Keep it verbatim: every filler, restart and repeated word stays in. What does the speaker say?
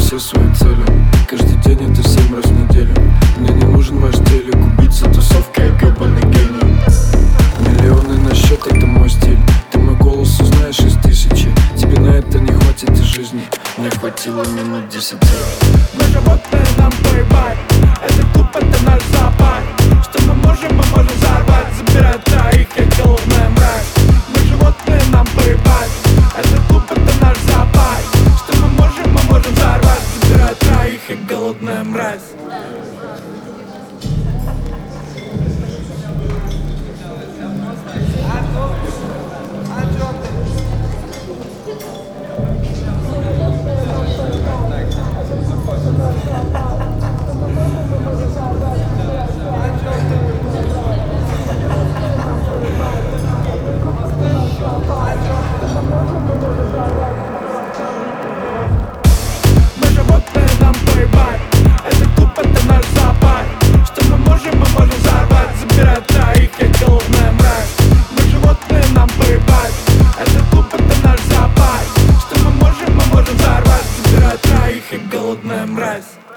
все свои цели. Каждый день это семь раз в неделю. Мне не нужен ваш телек, убийца, тусовка и гребаный гений. Миллионы на счет, это мой стиль. Ты мой голос узнаешь из тысячи. Тебе на это не хватит и жизни. Мне хватило минут десяти. Мы животные, нам поебать. Это клуб, это наш зоопарк. Что мы можем, мы можем взорвать. Забирать троих, я голодная мразь. Мы животные, нам поебать. Это клуб, это наш зоопарк. Что мы можем, мы можем взорвать. Забирать троих, я голодная мразь. Мы животные, нам поебать. Это клуб, это наш зоопарк. Что мы можем, мы можем взорвать. Забирать троих, я голодная мразь. Мы животные, нам поебать. Это клуб, это наш зоопарк. Что мы можем, мы можем взорвать. Забирать троих, я голодная мразь.